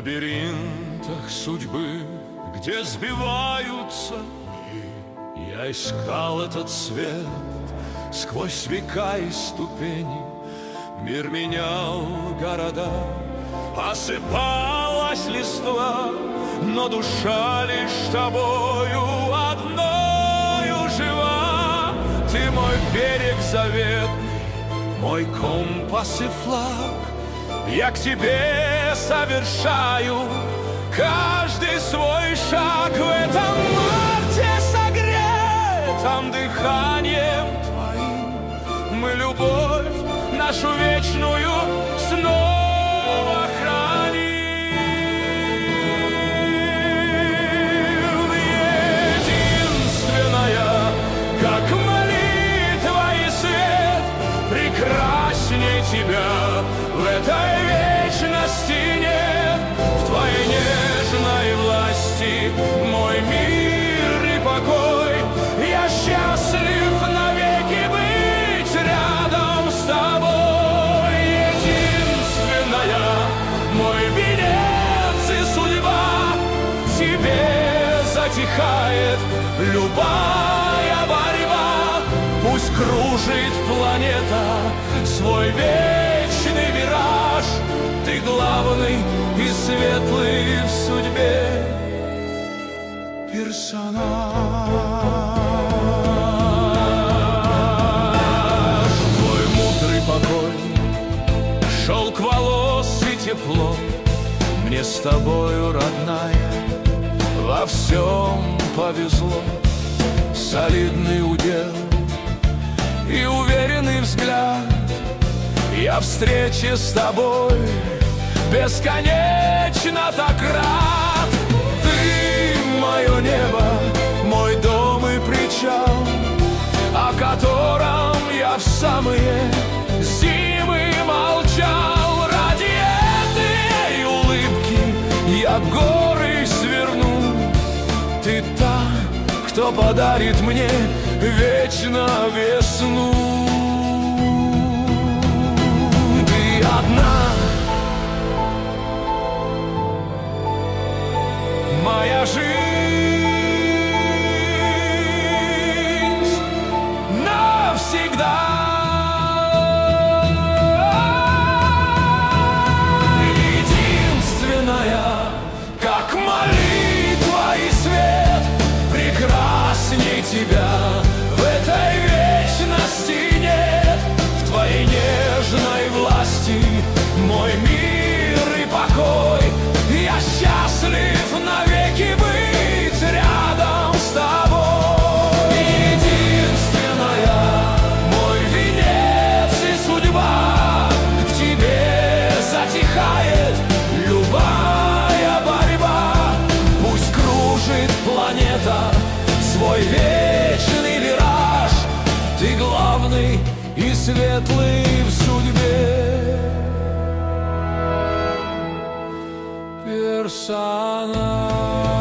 лабиринтах судьбы, где сбиваются мири, я искал этот свет сквозь века и ступени. Мир менял города, осыпалась листва, но душа лишь тобою одною жива. Ты мой берег заветный, мой компас и флаг. Я к тебе совершаю каждый свой шаг в этом марте, согретом дыханием твоим. Мы любовь нашу вечную снова храним. Единственная, как молитва и свет, прекрасней тебя в этой вечности нет. В твоей нежной власти мой мир и покой. Я счастлив навеки быть рядом с тобой. Единственная, мой венец и судьба. В тебе затихает любая борьба. Пусть кружит планета свой вечный вираж. Ты главный и светлый в судьбе персонаж. Твой мудрый покой, шелк волос и тепло. Мне с тобою, родная, во всем повезло. Солидный удел и уверенный взгляд. Я встрече с тобой бесконечно так рад. Ты мое небо, мой дом и причал, о котором я в самые зимы молчал. Ради этой улыбки я горы сверну. Ты та, кто подарит мне вечно весну. Ты одна, моя жизнь навсегда. Единственная, как молитва и свет, прекрасней тебя в этой вечности нет. В твоей нежной власти мой мир и покой. Я счастлив навеки быть рядом с тобой. Единственная, мой венец и судьба. В тебе затихает любая борьба. Пусть кружит планета свой вечный вираж. Ты главный и светлый в судьбе персонаж.